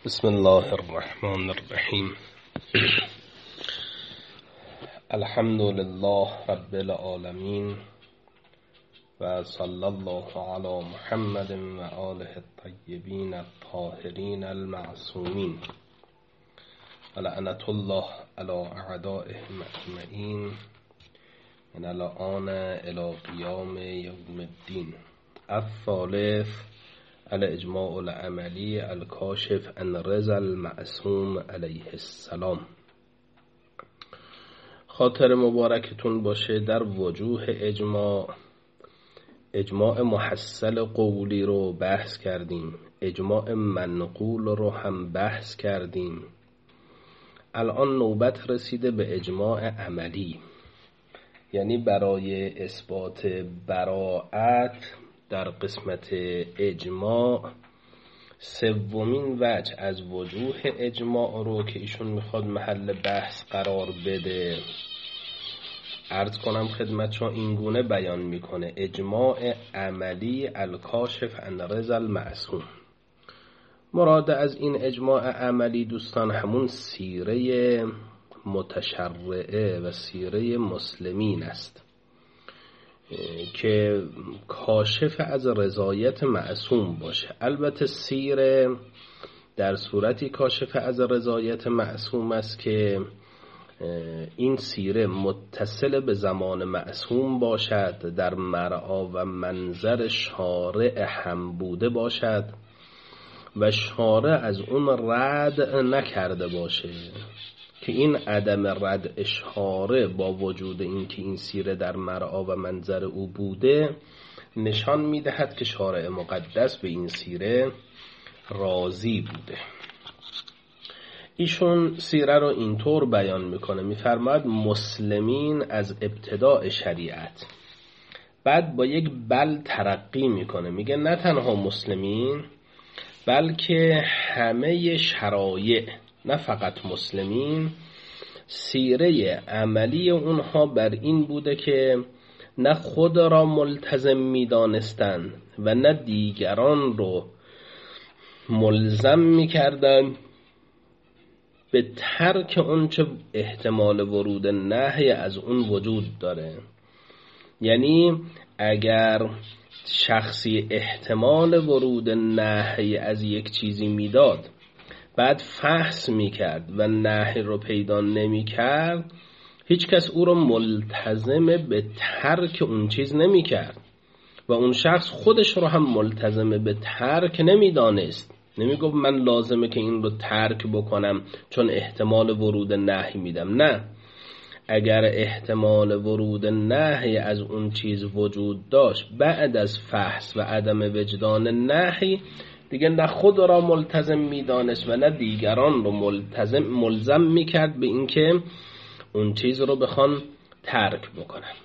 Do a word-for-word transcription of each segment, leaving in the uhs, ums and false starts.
بسم الله الرحمن الرحیم. الحمد لله رب العالمین و صلی الله علی محمد و آله الطیبین الطاهرین المعصومین و لعنة الله علی اعدائهم اجمعین من الآن الی قیام یوم الدین. الثالث الاجماع العملی الکاشف عن رضا المعصوم علیه السلام. خاطر مبارکتون باشه. در وجوه اجماع اجماع محصل قولی رو بحث کردیم، اجماع منقول رو هم بحث کردیم. الان نوبت رسیده به اجماع عملی، یعنی برای اثبات براءت در قسمت اجماع سومین وجه از وجوه اجماع رو که ایشون میخواد محل بحث قرار بده عرض کنم خدمتشون. اینگونه بیان میکنه: اجماع عملی الکاشف عن رضا المعصوم. مراد از این اجماع عملی دوستان همون سیره متشرعه و سیره مسلمین است که کاشف از رضایت معصوم باشه. البته سیره در صورتی کاشف از رضایت معصوم است که این سیره متصل به زمان معصوم باشد، در مرعا و منظر شارع هم بوده باشد و شارع از اون رد نکرده باشه، که این عدم رد اشاره با وجود این که این سیره در مرعا و منظر او بوده نشان میدهد که شارع مقدس به این سیره راضی بوده. ایشون سیره رو اینطور بیان میکنه، میفرماید مسلمین از ابتداء شریعت، بعد با یک بل ترقی میکنه، میگه نه تنها مسلمین بلکه همه شرایع، نه فقط مسلمین، سیره عملی اونها بر این بوده که نه خود را ملتزم می‌دانستند و نه دیگران رو ملزم می‌کردند به ترک اونچه احتمال ورود نهی از اون وجود داره. یعنی اگر شخصی احتمال ورود نهی از یک چیزی میداد بعد فحص میکرد و نهی رو پیدا نمیکرد، هیچ کس او رو ملتزم به ترک اون چیز نمیکرد و اون شخص خودش رو هم ملتزم به ترک نمیدانست. نمیگفت من لازمه که این رو ترک بکنم چون احتمال ورود نهی میدم. نه، اگر احتمال ورود نهی از اون چیز وجود داشت بعد از فحص و عدم وجدان نهی، دیگه نه خود را ملتزم میدانست و نه دیگران رو ملتزم ملزم میکرد به اینکه اون چیز رو بخوان ترک بکنن.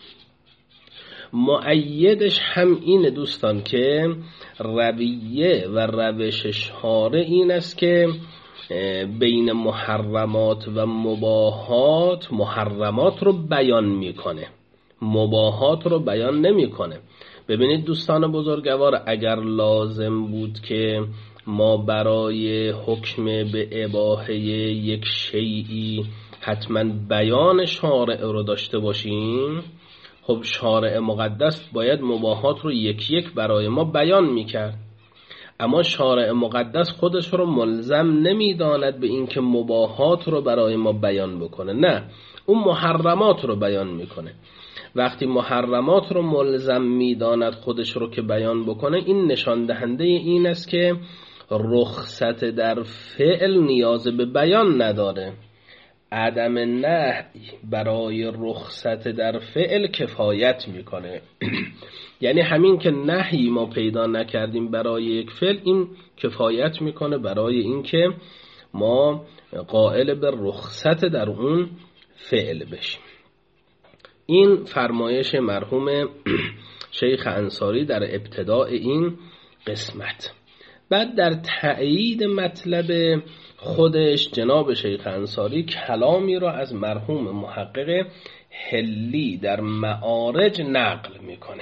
مؤیدش هم اینه دوستان که رویه و روش شارع این است که بین محرمات و مباحات محرمات رو بیان میکنه، مباحات رو بیان نمیکنه. ببینید دوستان بزرگوار، اگر لازم بود که ما برای حکم به اباحه یک شیئی حتما بیان شارع رو داشته باشیم، خب شارع مقدس باید مباحات رو یک یک برای ما بیان میکرد. اما شارع مقدس خودش رو ملزم نمیداند به اینکه مباحات رو برای ما بیان بکنه، نه، اون محرمات رو بیان میکنه. وقتی محرمات رو ملزم میداند خودش رو که بیان بکنه، این نشان دهنده این است که رخصت در فعل نیاز به بیان نداره. عدم نهی برای رخصت در فعل کفایت میکنه. یعنی همین که نهی ما پیدا نکردیم برای یک فعل، این کفایت میکنه برای اینکه ما قائل به رخصت در اون فعل بشیم. این فرمایش مرحوم شیخ انصاری در ابتداء این قسمت. بعد در تأیید مطلب خودش جناب شیخ انصاری کلامی را از مرحوم محقق حلی در معارج نقل میکنه.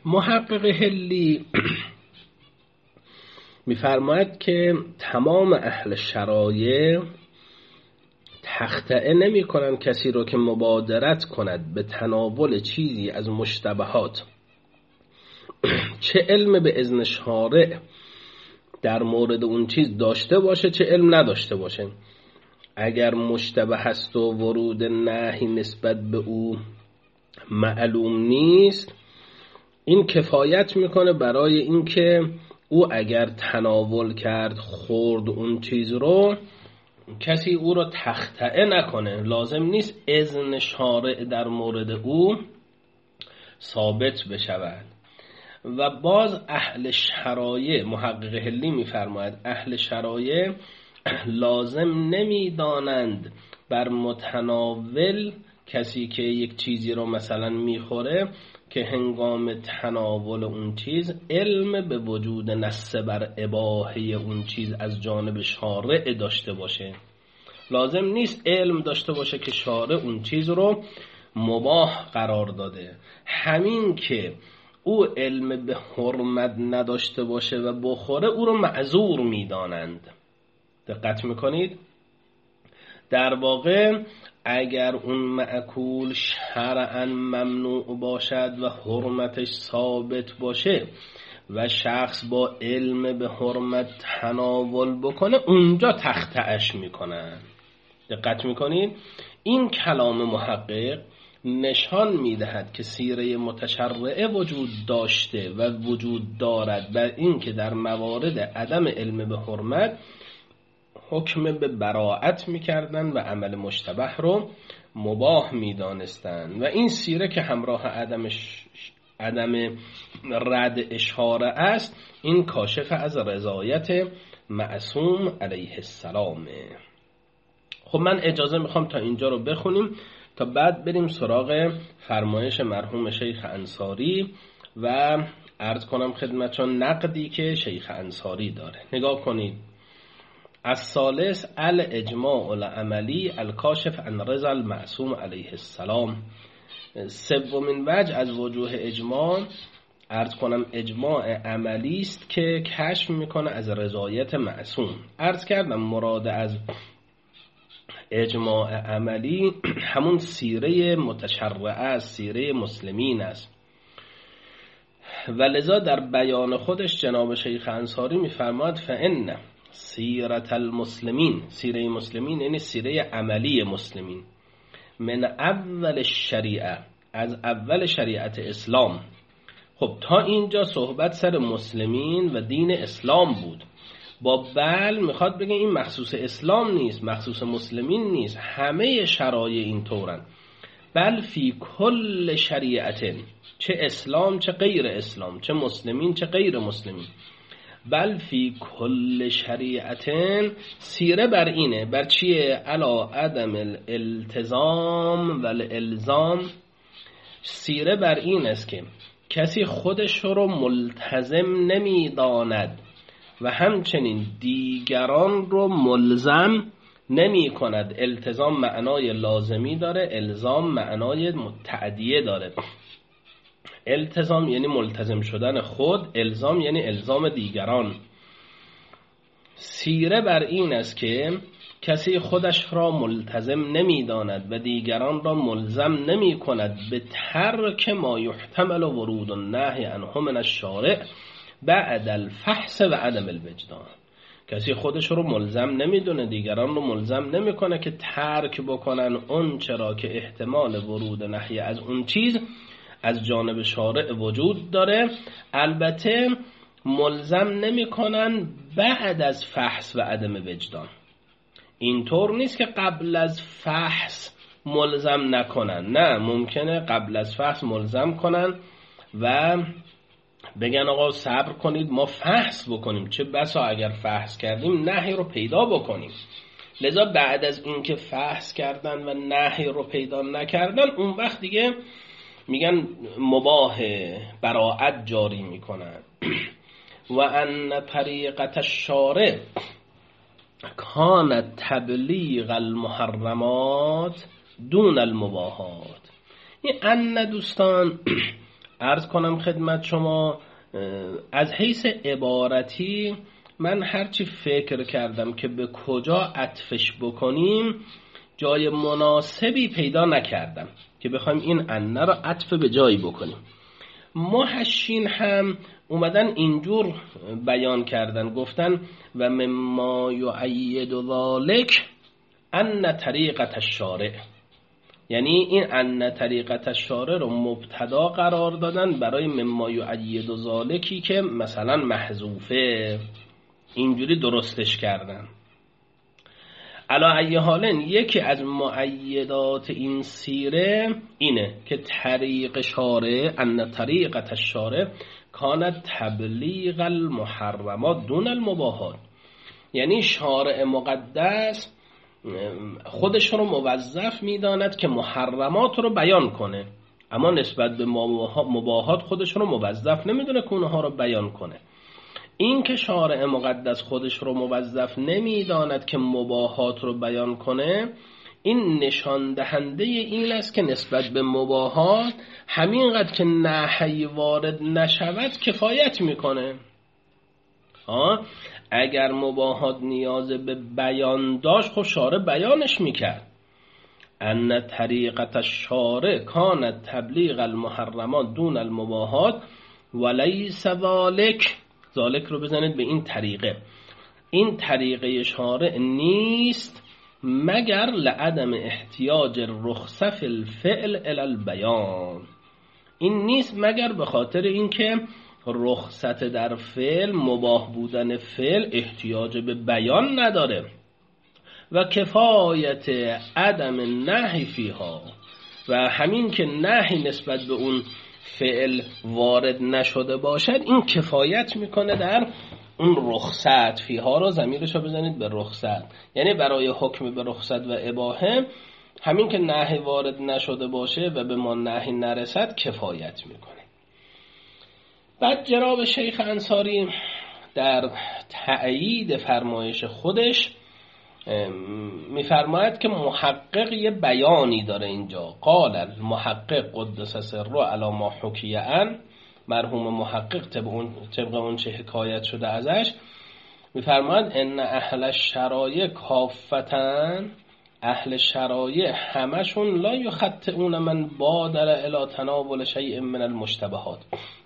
محقق حلی میفرماید که تمام اهل شرایع تخطئه نمی کنن کسی رو که مبادرت کند به تناول چیزی از مشتبهات، چه علم به اذن شارع در مورد اون چیز داشته باشه چه علم نداشته باشه. اگر مشتبه هست و ورود نهی نسبت به او معلوم نیست، این کفایت میکنه برای اینکه او اگر تناول کرد خورد اون چیز رو، کسی او رو تخطئه نکنه. لازم نیست اذن شارع در مورد او ثابت بشود. و باز اهل شرایع، محقق حلی میفرماید اهل شرایع لازم نمیدانند بر متناول، کسی که یک چیزی رو مثلا میخوره، که هنگام تناول اون چیز علم به وجود نص بر اباحه اون چیز از جانب شارع داشته باشه. لازم نیست علم داشته باشه که شارع اون چیز رو مباح قرار داده. همین که او علم به حرمت نداشته باشه و بخوره، او رو معذور میدانند. دقت میکنید؟ در واقع اگر اون مأکول شرعاً ممنوع باشد و حرمتش ثابت باشه و شخص با علم به حرمت تناول بکنه، اونجا تخطئش میکنن. دقت میکنید؟ این کلام محقق نشان میدهد که سیره متشرعه وجود داشته و وجود دارد بر این که در موارد عدم علم به حرمت حکم به براءت میکردن و عمل مشتبه رو مباح میدانستن. و این سیره که همراه عدم, ش... عدم رد اشاره است، این کاشف از رضایت معصوم علیه السلام. خب من اجازه میخوام تا اینجا رو بخونیم تا بعد بریم سراغ فرمایش مرحوم شیخ انصاری و عرض کنم خدمتشون نقدی که شیخ انصاری داره. نگاه کنید. الثالث الاجماع العملی الکاشف عن رضا المعصوم علیه السلام. سومین وجه از وجوه اجماع، عرض کنم اجماع عملی است که کشف میکنه از رضایت معصوم. عرض کردم مراد از اجماع عملی همون سیره متشرعه است، سیره مسلمین است. و لذا در بیان خودش جناب شیخ انصاری میفرماد فإن سیرت المسلمین، سیره مسلمین یعنی سیره عملی مسلمین، من اول شریعه، از اول شریعت اسلام. خب تا اینجا صحبت سر مسلمین و دین اسلام بود. با بل میخواد بگه این مخصوص اسلام نیست، مخصوص مسلمین نیست، همه شرایع این طورن. بل فی کل شریعت، چه اسلام چه غیر اسلام، چه مسلمین چه غیر مسلمین. بل فی کل شریعت، سیره بر اینه، بر چیه؟ علا عدم الالتزام و الالزام. سیره بر این است که کسی خودش رو ملتزم نمی داند و همچنین دیگران رو ملزم نمی کند. التزام معنای لازمی داره، الزام معنای متعدیه داره. التزام یعنی ملتزم شدن خود، الزام یعنی الزام دیگران. سیره بر این است که کسی خودش را ملتزم نمی داند و دیگران را ملزم نمی کند به ترک ما یحتمل ورود النهی عنه من الشارع بعد الفحص و عدم الوجدان. کسی خودش رو ملزم نمیدونه، دیگران رو ملزم نمیکنه که ترک بکنن اون چرا که احتمال ورود نهی از اون چیز از جانب شارع وجود داره. البته ملزم نمیکنن بعد از فحص و عدم وجدان. اینطور نیست که قبل از فحص ملزم نکنن، نه، ممکنه قبل از فحص ملزم کنن و بگن آقا صبر کنید ما فحص بکنیم، چه بسا اگر فحص کردیم نهی رو پیدا بکنیم. لذا بعد از اینکه فحص کردن و نهی رو پیدا نکردن، اون وقت دیگه میگن مباح، براءت جاری میکنن. و ان طریقت الشارع کان تبلیغ المحرمات دون المباحات. این ان دوستان عرض کنم خدمت شما از حیث عبارتی من هرچی فکر کردم که به کجا عطفش بکنیم جای مناسبی پیدا نکردم که بخوایم این انه را عطف به جایی بکنیم. محشین هم اومدن اینجور بیان کردن، گفتن و مما یعید ذالک ان طریقت الشارع، یعنی این ان طریقت الشارع رو مبتدا قرار دادن برای مما یعید ذالکی که مثلا محذوفه، اینجوری درستش کردن. علا ای حالن یکی از مؤیدات این سیره اینه که طریق شارع ان طریقت الشارع کانت تبلیغ المحرمات دون المباحات، یعنی شارع مقدس خودش رو موظف میداند که محرمات رو بیان کنه، اما نسبت به مباحات خودش رو موظف نمیدونه که اونها رو بیان کنه. این که شارع مقدس خودش رو موظف نمیداند که مباحات رو بیان کنه، این نشان دهنده این است که نسبت به مباحات همینقدر که نهی وارد نشود کفایت میکنه. ها اگر مباحات نیاز به بیان داشت خب شارع بیانش میکرد. ان طریقت الشارع کانت تبلیغ المحرمات دون المباحات ولیس ذالک، ذالک رو بزنید به این طریقه، این طریقه شارع نیست مگر لعدم احتیاج رخصه فی الفعل الی البیان، این نیست مگر به خاطر اینکه رخصت در فعل، مباح بودن فعل احتیاج به بیان نداره و کفایت عدم نهی فیها، و همین که نهی نسبت به اون فعل وارد نشده باشد این کفایت میکنه در اون رخصت. فیها رو ضمیرش رو بزنید به رخصت، یعنی برای حکم به رخصت و اباحه همین که نهی وارد نشده باشه و به ما نهی نرسد کفایت میکنه. بعد جناب شیخ انصاری در تأیید فرمایش خودش میفرماید که محقق یه بیانی داره اینجا. قال المحقق قدس سره علی ما حکی عن، مرحوم محقق طبق اون طبق اون چه حکایت شده ازش میفرماید ان اهل الشرایع کافتن، اهل شرایع همشون لا یخطئون من بادر الی تناول شیء من المشتبهات،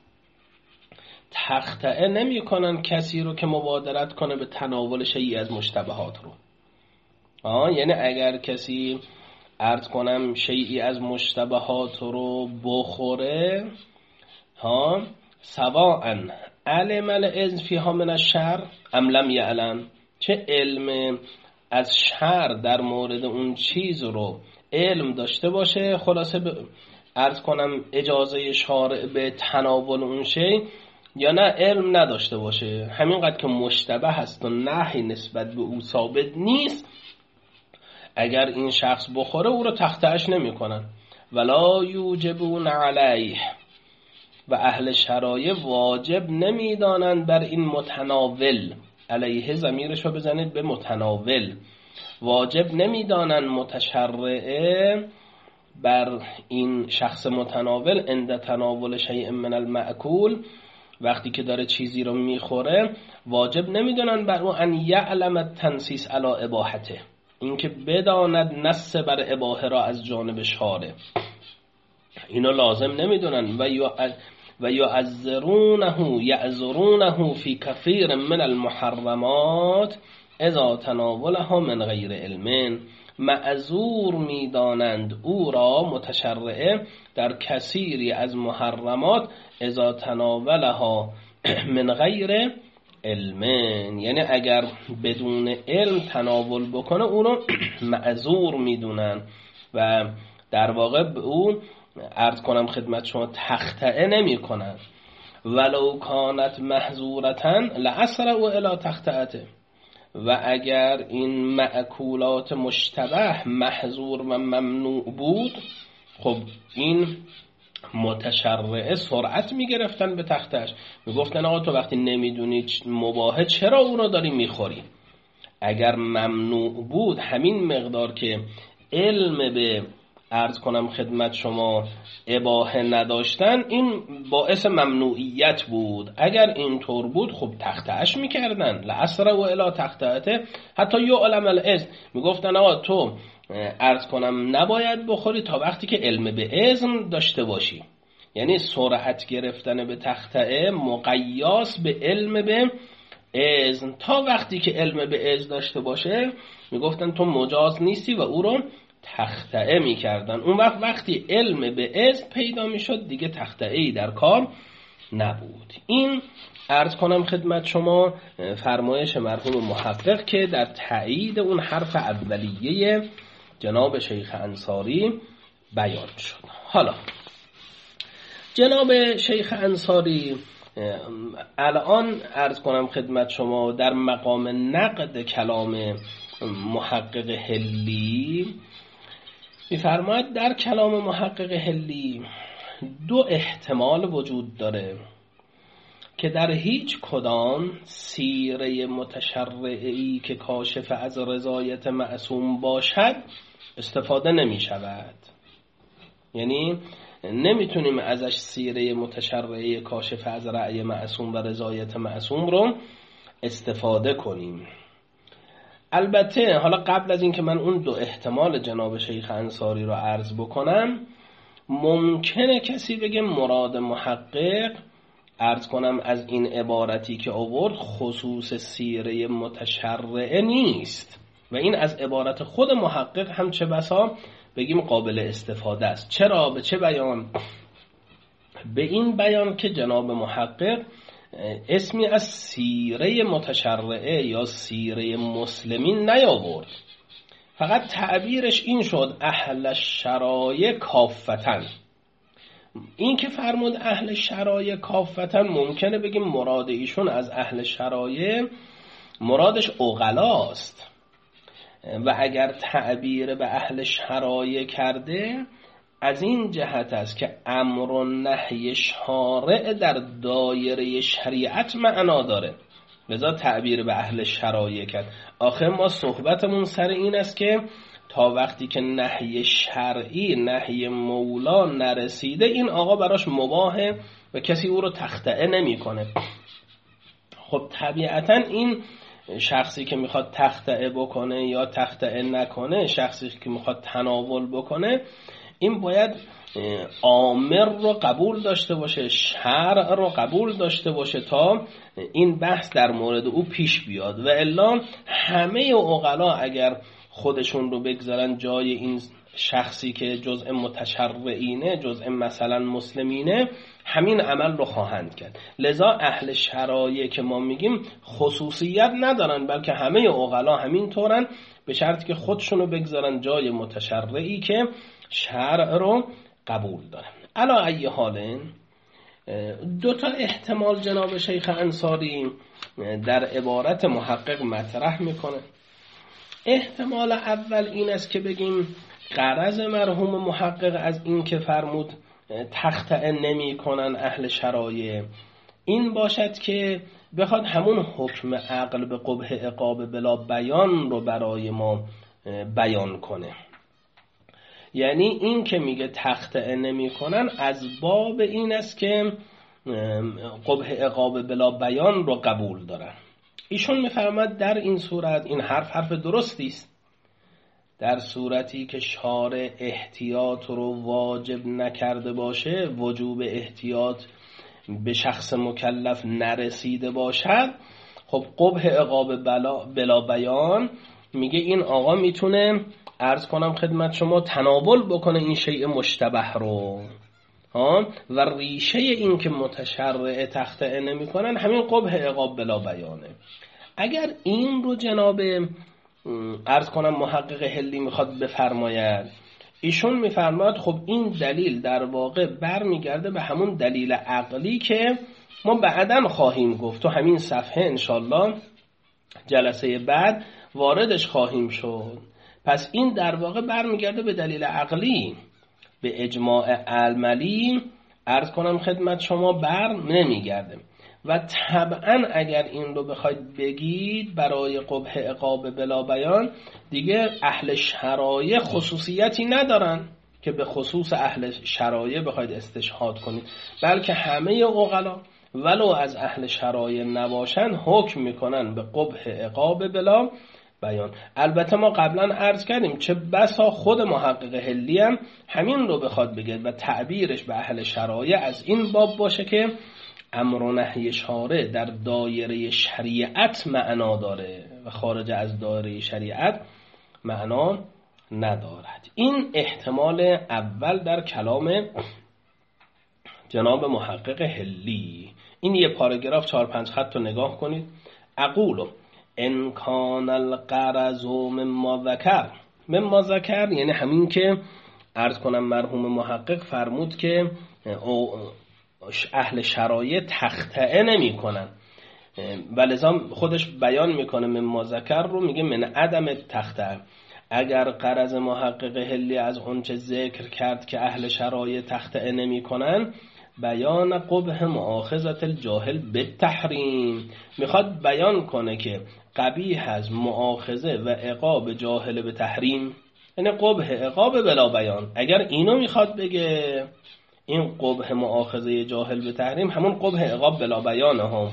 تخطئه نمی کنن کسی رو که مبادرت کنه به تناول شیئی از مشتبهات رو. آه یعنی اگر کسی عرض کنم شیئی از مشتبهات رو بخوره، ها سواء علم الاذن فیها من الشر ام لم یعلم، چه علم از شر در مورد اون چیز رو علم داشته باشه، خلاصه عرض کنم اجازه شارع به تناول اون شی، یا نه علم نداشته باشه، همینقدر که مشتبه هست و نهی نسبت به او ثابت نیست، اگر این شخص بخوره او رو تخطئش نمی کنن. ولا یوجبون علیه، و اهل شرایع واجب نمی دانند بر این متناول، علیه ضمیرش رو بزنید به متناول، واجب نمی دانند متشرعه بر این شخص متناول عند تناول شیء من المأکول، وقتی که داره چیزی رو میخوره واجب نمیدونن بر اون ان یعلم التنصیص علی اباحته، اینکه بداند نص بر اباحه را از جانب شارع، اینو لازم نمیدونن. و و یعذرونه یعذرونه فی کثیر من المحرمات اذا تناولها من غیر علم، معذور میدانند او را متشرعه در کثیری از محرمات اذا تناولها من غیر علم، یعنی اگر بدون علم تناول بکنه او رو معذور میدونن و در واقع به او عرض کنم خدمت شما تخطئه نمی کنن. ولو کانت محظورتن لاسرعوا الی تخطئته، و اگر این مأکولات مشتبه محظور و ممنوع بود خب این متشرعه سرعت میگرفتن به تختش، میگفتن آقا تو وقتی نمیدونی مباحه چرا اون رو داری میخوری. اگر ممنوع بود همین مقدار که علم به عرض کنم خدمت شما اباحه نداشتن، این باعث ممنوعیت بود. اگر اینطور بود خب تخته‌اش میکردن، لعصر و الی تختهته حتی یو علم الاذن، میگفتن آقا تو عرض کنم نباید بخوری تا وقتی که علم به اذن داشته باشی. یعنی سرعت گرفتن به تخته‌ه مقیاس به علم به اذن، تا وقتی که علم به اذن داشته باشه میگفتن تو مجاز نیستی و او رو تخته‌ای میکردن. اون وقت وقتی علم به اذن پیدا میشد دیگه تخته‌ای در کار نبود. این عرض کنم خدمت شما فرمایش مرحوم محقق که در تایید اون حرف اولیه جناب شیخ انصاری بیان شد. حالا جناب شیخ انصاری الان عرض کنم خدمت شما در مقام نقد کلام محقق حلی می‌فرماید در کلام محقق حلی دو احتمال وجود داره که در هیچ کدام سیره متشرعی که کاشف از رضایت معصوم باشد استفاده نمی شود. یعنی نمیتونیم ازش سیره متشرعی کاشف از رأی معصوم و رضایت معصوم رو استفاده کنیم. البته حالا قبل از این که من اون دو احتمال جناب شیخ انصاری رو عرض بکنم، ممکنه کسی بگه مراد محقق عرض کنم از این عبارتی که آورد خصوص سیره متشرعه نیست و این از عبارت خود محقق هم چه بسا بگیم قابل استفاده است. چرا؟ به چه بیان؟ به این بیان که جناب محقق اسمی از سیره متشرعه یا سیره مسلمین نیاورد، فقط تعبیرش این شد اهل شرایع کافتن. این که فرمود اهل شرایع کافتن ممکنه بگیم مراد ایشون از اهل شرایع مرادش عقلاست و اگر تعبیر به اهل شرایع کرده از این جهت است که امر و نهی شارع در دایره شریعت معنا داره، لذا تعبیر به اهل شرایع کرد. آخه ما صحبتمون سر این است که تا وقتی که نهی شرعی نهی مولا نرسیده این آقا براش مباهه و کسی او رو تخطئه نمی کنه. خب طبیعتا این شخصی که میخواد تخطئه بکنه یا تخطئه نکنه، شخصی که میخواد تناول بکنه، این باید آمر رو قبول داشته باشه، شرع رو قبول داشته باشه تا این بحث در مورد او پیش بیاد. و الا همه عقلا اگر خودشون رو بگذارن جای این شخصی که جزء متشرعینه، جزء مثلا مسلمینه، همین عمل رو خواهند کرد. لذا اهل شرایع که ما میگیم خصوصیت ندارن، بلکه همه عقلا همین طورن، به شرط که خودشون رو بگذارن جای متشرعی که شرع رو قبول دارن. علا ای حال دو تا احتمال جناب شیخ انصاری در عبارت محقق مطرح میکنه. احتمال اول این است که بگیم غرض مرحوم محقق از این که فرمود تخطئه نمی کنن اهل شرایع این باشد که بخواد همون حکم عقل به قبح عقاب بلا بیان رو برای ما بیان کنه. یعنی این که میگه تخطئه نمی کنن از باب این است که قبح عقاب بلا بیان رو قبول دارن. ایشون میفرماد در این صورت این حرف حرف درستی است. در صورتی که شارع احتیاط رو واجب نکرده باشه، وجوب احتیاط به شخص مکلف نرسیده باشد، خب قبح عقاب بلا, بلا بیان میگه این آقا میتونه عرض کنم خدمت شما تناول بکنه این شیء مشتبه رو ها و ریشه این که متشرع تخطئه نمی کنن همین قبح عقاب بلا بیانه. اگر این رو جناب عرض کنم محقق حلی میخواد بفرماید، ایشون میفرماید خب این دلیل در واقع برمیگرده به همون دلیل عقلی که ما بعداً خواهیم گفت تو همین صفحه انشالله جلسه بعد واردش خواهیم شد. پس این در واقع برمیگرده به دلیل عقلی، به اجماع عملی عرض کنم خدمت شما بر نمیگرده. و طبعا اگر این رو بخواید بگید برای قبح عقاب بلا بیان دیگه اهل شرایع خصوصیتی ندارن، که به خصوص اهل شرایع بخواید استشهاد کنید، بلکه همه عقلا ولو از اهل شرایع نباشن حکم میکنن به قبح عقاب بلا بیان. البته ما قبلا عرض کردیم چه بسا خود محقق حلی هم همین رو بخواد بگه و تعبیرش به اهل شرایع از این باب باشه که امر و نهی شارع در دایره شریعت معنا داره و خارج از دایره شریعت معنا ندارد. این احتمال اول در کلام جناب محقق حلی. این یه پاراگراف چهار پنج خط رو نگاه کنید. اقولو ان کان الغرض مما ذکر، مما ذکر یعنی همین که عرض کنم مرحوم محقق فرمود که اهل شرایع تخطئه نمی کنن و لذا خودش بیان میکنه مما ذکر رو، میگه من عدم تخطئه. اگر غرض محقق حلی از اونچه ذکر کرد که اهل شرایع تخطئه نمی کنن بیان قبح مؤاخذت الجاهل به تحریم، میخواد بیان کنه که قبیح از مؤاخذه و عقاب جاهل به تحریم، یعنی قبح عقاب بلا بیان. اگر اینو میخواد بگه این قبح مؤاخذه جاهل به تحریم همون قبح عقاب بلا بیانه ها.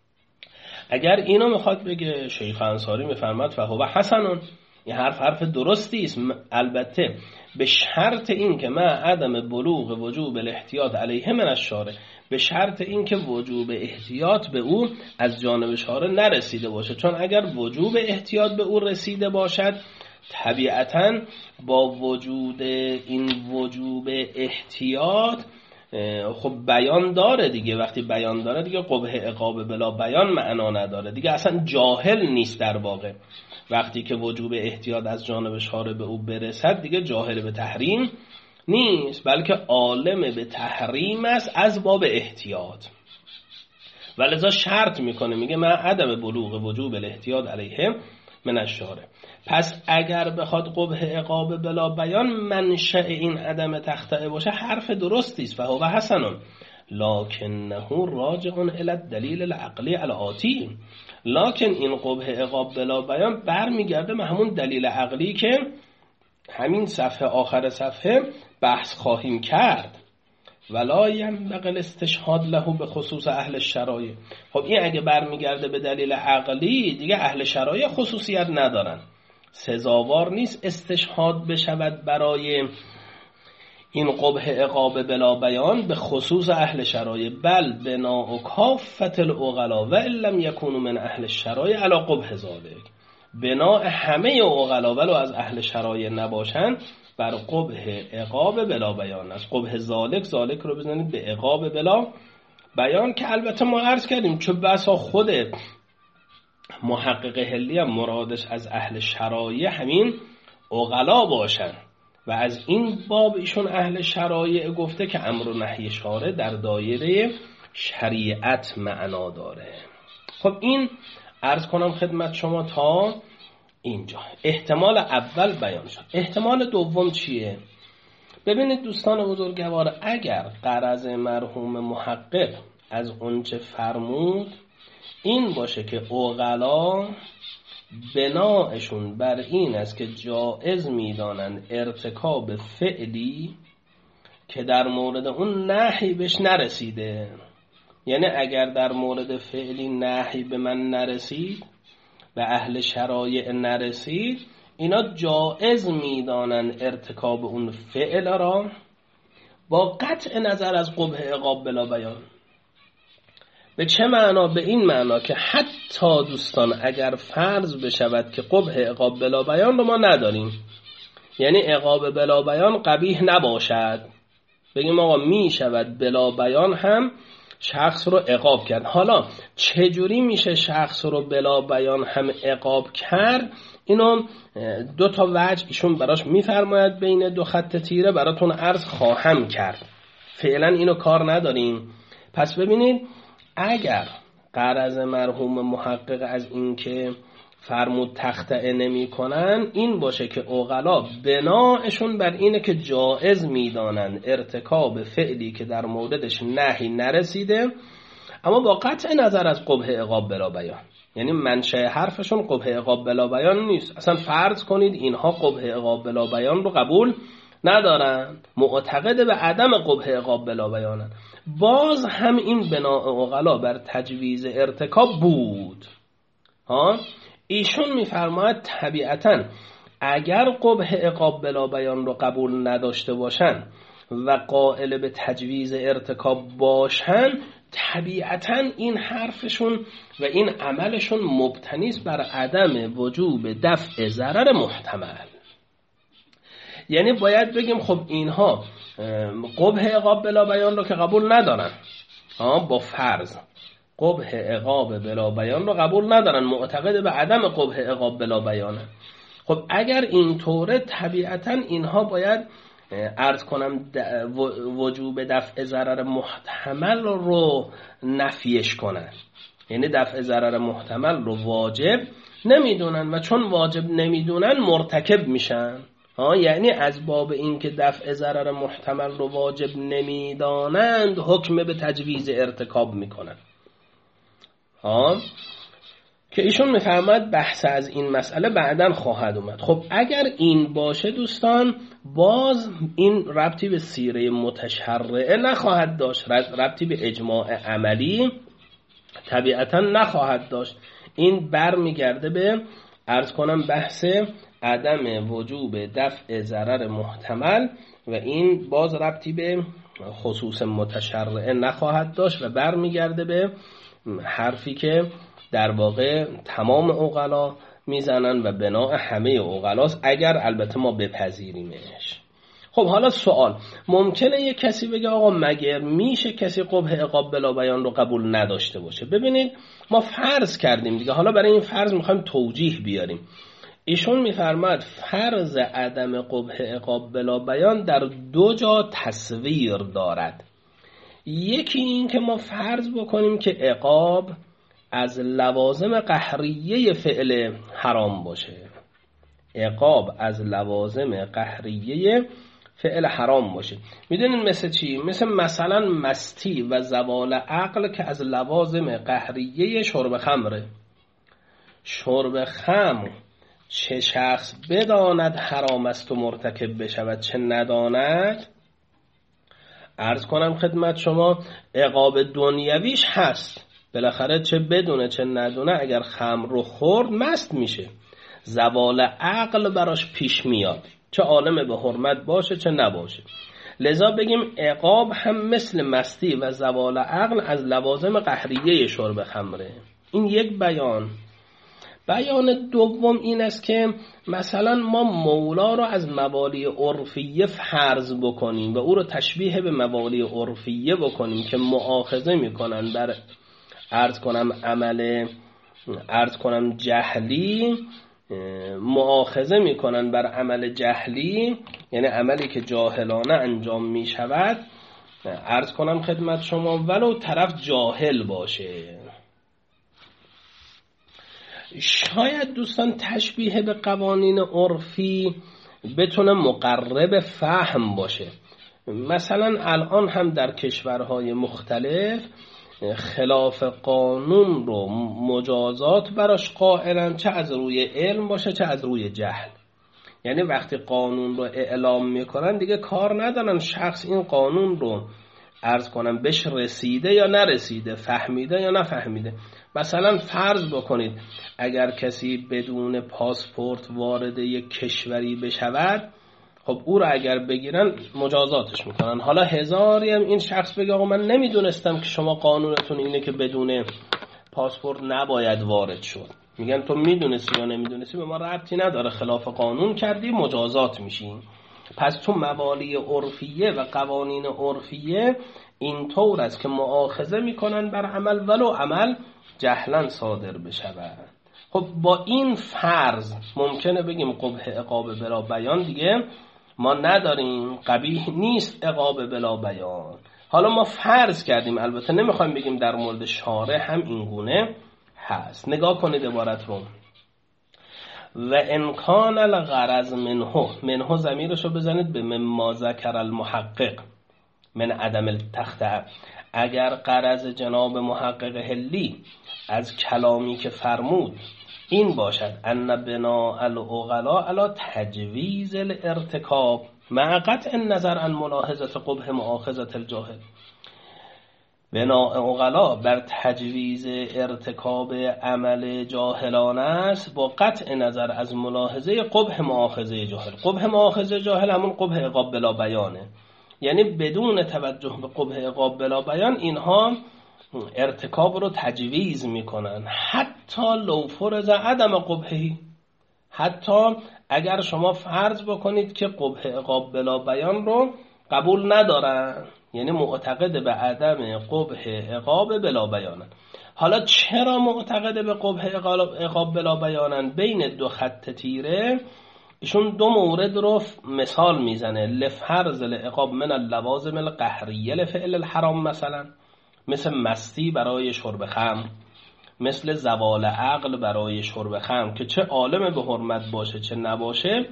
اگر اینو میخواد بگه شیخ انصاری میفرماد فهو حسنون، این حرف حرف درستی است، البته به شرط این که من عدم بلوغ وجوب الاحتیاط علیه من الشارع، به شرط این که وجوب احتیاط به او از جانب شارع نرسیده باشه، چون اگر وجوب احتیاط به او رسیده باشد طبیعتاً با وجود این وجوب احتیاط خب بیان داره دیگه، وقتی بیان داره دیگه قبح عقاب بلا بیان معنا نداره دیگه، اصلا جاهل نیست در واقع. وقتی که وجوب احتیاط از جانب شارع به او برسد دیگه جاهل به تحریم نیست، بلکه عالم به تحریم است از باب احتیاط، ولذا شرط میکنه، میگه من عدم بلوغ وجوب الاحتیاط علیه من الشارع. پس اگر بخواد قبح عقاب بلا بیان منشأ این عدم تخطئه باشه حرف درستی است، فهو حسن لکنه راجع الی الدلیل العقلی الآتی، لکن این قبح عقاب بلا بیان برمیگرده به همون دلیل عقلی که همین صفحه آخر صفحه بحث خواهیم کرد. ولا ینبغی الاستشهاد له به خصوص اهل الشرایع. خب این اگه برمیگرده به دلیل عقلی دیگه اهل شرایع خصوصیت ندارن، سزاوار نیست استشهاد بشود برای این قبح عقاب بلا بیان به خصوص اهل شرایع، بل بنا کافت العقلا و ان لم یکونوا من اهل الشرایع علی قبح ذلک، بنا همه عقلا ولو از اهل شرایع نباشن بر قبح عقاب بلا بیان است. قبح ذالک، ذالک رو بزنید به عقاب بلا بیان، که البته ما عرض کردیم چه بسا خود محقق حلی هم مرادش از اهل شرایع همین عقلا باشن و از این باب ایشون اهل شرایع گفته که امر و نهی شارع در دایره شریعت معنا داره. خب این عرض کنم خدمت شما تا اینجا احتمال اول بیان شد. احتمال دوم چیه؟ ببینید دوستان بزرگوار، اگر غرض مرحوم محقق از اونچه فرمود این باشه که عقلا بناءشون بر این است که جائز میدانند ارتکاب فعلی که در مورد اون نهی بهش نرسیده، یعنی اگر در مورد فعلی نهی به من نرسید به اهل شرایع نرسید، اینا جائز میدانند ارتکاب اون فعل را با قطع نظر از قبح عقاب بلا بیان. به چه معنا؟ به این معنا که حتی دوستان اگر فرض بشود که قبح عقاب بلا بیان رو ما نداریم، یعنی عقاب بلا بیان قبیح نباشد، بگیم آقا می شود بلا بیان هم شخص رو عقاب کرد. حالا چجوری میشه شخص رو بلا بیان هم عقاب کرد؟ اینو دو تا وجه ایشون براش میفرماید بین دو خط تیره براتون عرض خواهم کرد، فعلا اینو کار نداریم. پس ببینید اگر غرض مرحوم محقق از این که فرمود تخطئه نمی کنن این باشه که عقلا بناءشون بر اینه که جائز میدانن ارتکاب فعلی که در موردش نهی نرسیده اما با قطع نظر از قبح عقاب بلا بیان، یعنی منشأ حرفشون قبح عقاب بلا بیان نیست. اصلا فرض کنید اینها قبح عقاب بلا بیان رو قبول ندارن، معتقد به عدم قبح عقاب بلا بیانن. باز هم این بناء عقلا بر تجویز ارتکاب بود. ها ایشون میفرماید طبیعتاً اگر قبح عقاب بلا بیان رو قبول نداشته باشن و قائل به تجویز ارتکاب باشن، طبیعتاً این حرفشون و این عملشون مبتنی است بر عدم وجوب دفع ضرر محتمل. یعنی باید بگیم خب اینها قبح عقاب بلا بیان رو که قبول ندارن، ها با فرض قبح عقاب بلا بیان رو قبول ندارن، معتقد به عدم قبح عقاب بلا بیانه. خب اگر اینطوره طبیعتاً اینها باید عرض کنم وجوب دفع ضرر محتمل رو نفیش کنن، یعنی دفع ضرر محتمل رو واجب نمیدونن و چون واجب نمیدونن مرتکب میشن. ها یعنی از باب این که دفع ضرر محتمل رو واجب نمیدانند حکم به تجویز ارتکاب میکنن. ها که ایشون میفرماید بحث از این مسئله بعداً خواهد اومد. خب اگر این باشه دوستان، باز این ربطی به سیره متشرعه نخواهد داشت، ربطی به اجماع عملی طبیعتاً نخواهد داشت. این بر میگرده به عرض کنم بحث عدم وجوب دفع ضرر محتمل و این باز ربطی به خصوص متشرعه نخواهد داشت و بر میگرده به حرفی که در واقع تمام عقلا میزنن و بناء همه عقلاست، اگر البته ما بپذیریمش. خب حالا سوال، ممکنه یک کسی بگه آقا مگر میشه کسی قبح عقاب بلا بیان رو قبول نداشته باشه؟ ببینید ما فرض کردیم دیگه، حالا برای این فرض میخوایم توجیه بیاریم. ایشون میفرماد فرض عدم قبح عقاب بلا بیان در دو جا تصویر دارد. یکی این که ما فرض بکنیم که عقاب از لوازم قهریه فعل حرام باشه، عقاب از لوازم قهریه فعل حرام باشه. میدونین مثل چی؟ مثل مثلا مستی و زوال عقل که از لوازم قهریه شرب خمره. شرب خمر چه شخص بداند حرام است و مرتکب بشود چه نداند، عرض کنم خدمت شما عقاب دنیویش هست، بالاخره چه بدونه چه ندونه اگر خمر رو خورد مست میشه، زوال عقل براش پیش میاد، چه عالم به حرمت باشه چه نباشه. لذا بگیم عقاب هم مثل مستی و زوال عقل از لوازم قهریه شرب خمره. این یک بیان. بیان دوم این است که مثلا ما مولا رو از موالی عرفیه فرض بکنیم و او رو تشبیه به موالی عرفیه بکنیم که مؤاخذه میکنن بر عرض کنم عمل عرض کنم جهلی، مؤاخذه میکنن بر عمل جهلی، یعنی عملی که جاهلانه انجام میشود، عرض کنم خدمت شما ولو طرف جاهل باشه. شاید دوستان تشبیه به قوانین عرفی بتونه مقرب فهم باشه. مثلا الان هم در کشورهای مختلف خلاف قانون رو مجازات براش قائلن، چه از روی علم باشه چه از روی جهل. یعنی وقتی قانون رو اعلام میکنن دیگه کار ندارن شخص این قانون رو عرض کنم بهش رسیده یا نرسیده، فهمیده یا نفهمیده. مثلا فرض بکنید اگر کسی بدون پاسپورت وارد یک کشوری بشود، خب او رو اگر بگیرن مجازاتش میکنن. حالا هزاری هم این شخص بگه آقا من نمیدونستم که شما قانونتون اینه که بدون پاسپورت نباید وارد شد. میگن تو میدونستی یا نمیدونستی به ما ربطی نداره، خلاف قانون کردی مجازات میشین. پس تو موالی عرفیه و قوانین عرفیه این طور است که مؤاخذه میکنن بر عمل ولو عمل جهلا صادر بشود. خب با این فرض ممکنه بگیم قبح عقاب بلا بیان دیگه ما نداریم، قبیح نیست عقاب بلا بیان. حالا ما فرض کردیم، البته نمیخوایم بگیم در مورد شارع هم این گونه هست. نگاه کنید عبارت رو، و امکان الغرض منه، منه ضمیرشو بزنید به مما ذکر المحقق من عدم التخطئ. اگر غرض جناب محقق حلی از کلامی که فرمود این باشد ان بناء العقلاء علی تجویز الارتکاب، مع قطع نظر عن ملاحظه قبح مؤاخذه الجاهل. بناء عقلا بر تجویز ارتکاب عمل جاهلانه است با قطع نظر از ملاحظه قبح مؤاخذه جاهل. قبح مؤاخذه جاهل همون قبح عقاب بلا بیانه، یعنی بدون توجه به قبح عقاب بلا بیان اینها ارتکاب رو تجویز میکنن، حتی لو فرض عدم قبحی، حتی اگر شما فرض بکنید که قبح عقاب بلا بیان رو قبول ندارن، یعنی معتقد به عدم قبح عقاب بلا بیانن. حالا چرا معتقد به قبح عقاب بلا بیانن؟ بین دو خط تیره ایشون دو مورد رو مثال میزنه. لفرض العقاب من اللوازم القهریه لفعل الحرام، مثلا مثل مستی برای شرب خمر، مثل زوال عقل برای شرب خمر که چه عالم به حرمت باشه چه نباشه،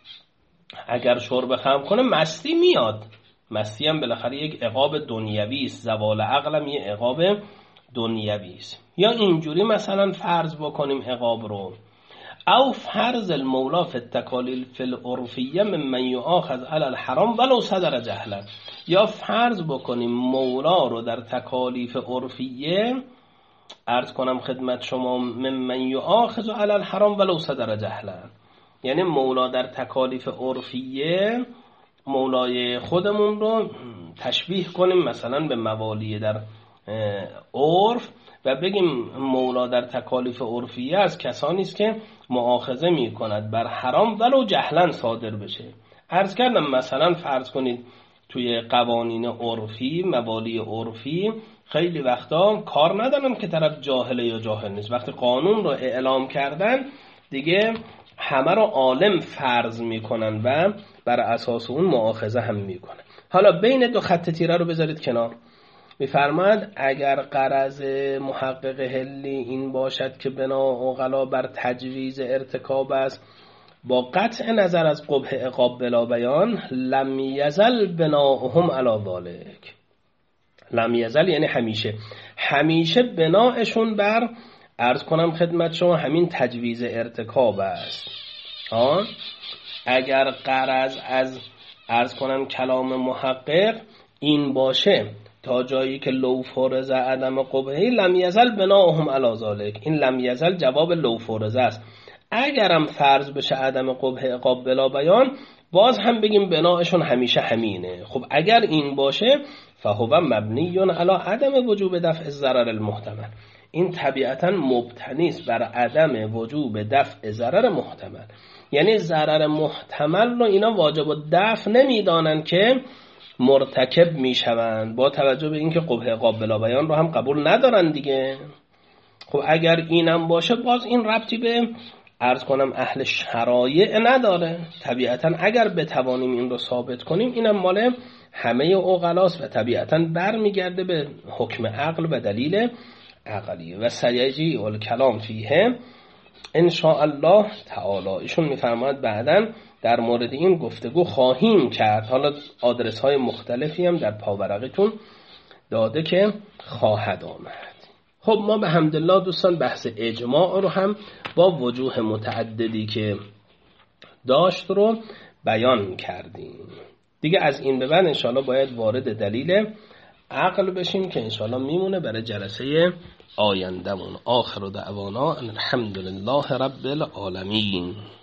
اگر شرب خمر کنه مستی میاد. مستی هم بالاخره یک عقاب دنیوی است، زوال عقل هم یک عقاب دنیوی است. یا اینجوری مثلا فرض بکنیم عقاب رو، او فرض المولا فی التکالیف العرفیه ممن یؤاخذ علی الحرام ولو صدر جهلا، یا فرض بکنیم مولا رو در تکالیف عرفیه عرض کنم خدمت شما ممن یؤاخذ علی الحرام ولو صدر جهلا، یعنی مولا در تکالیف عرفیه مولای خودمون رو تشبیه کنیم مثلا به موالی در عرف و بگیم مولا در تکالیف عرفیه از کسانی است که مؤاخذه می کند بر حرام ولو جهلا صادر بشه. عرض کردم مثلا فرض کنید توی قوانین عرفی، موالی عرفی خیلی وقتا کار ندارم که طرف جاهله یا جاهل نیست، وقتی قانون رو اعلام کردن دیگه همه رو عالم فرض میکنن و بر اساس اون مؤاخذه هم میکنن. حالا بین دو خط تیره رو بذارید کنار. میفرماید اگر غرض محقق هلی این باشد که بنا عقلا بر تجویز ارتکاب است با قطع نظر از قبح عقاب بلا بیان، لم یزل بناهم علی ذلک. لم یزل یعنی همیشه، همیشه بناءشون بر عرض کنم خدمت شما همین تجویز ارتکاب است. آن اگر غرض از عرض کنم کلام محقق این باشه تا جایی که لو فرض عدم قبحی لم یزل بناهم علی ذلک، این لم یزل جواب لو فرض است. اگرم فرض بشه عدم قبح عقاب بلا بیان باز هم بگیم بناءشون همیشه همینه. خب اگر این باشه فهو مبنی علی عدم وجوب دفع ضرر المحتمل، این طبیعتا مبتنی است بر عدم وجوب دفع ضرر محتمل، یعنی ضرر محتمل رو اینا واجب الدفع نمیدانن که مرتکب میشوند، با توجه به اینکه قبح عقاب بلا بیان رو هم قبول ندارن دیگه. خب اگر اینم باشه باز این ربطی به عرض کنم اهل شرایع نداره. طبیعتا اگر بتوانیم این رو ثابت کنیم اینم مال همه عقلاست و طبیعتا برمیگرده به حکم عقل و دلیل عقلی و سیجی الکلام فیه ان شاء الله تعالی. ایشون میفرماید بعداً در مورد این گفتگو خواهیم کرد. حالا آدرس های مختلفی هم در پاورقتون داده که خواهد آمد. خب ما به حمدالله دوستان بحث اجماع رو هم با وجوه متعددی که داشت رو بیان کردیم. دیگه از این به بعد انشاءالله باید وارد دلیل عقل بشیم که انشاءالله میمونه برای جلسه آیندمون. آخر دعوانا الحمدلله رب العالمین.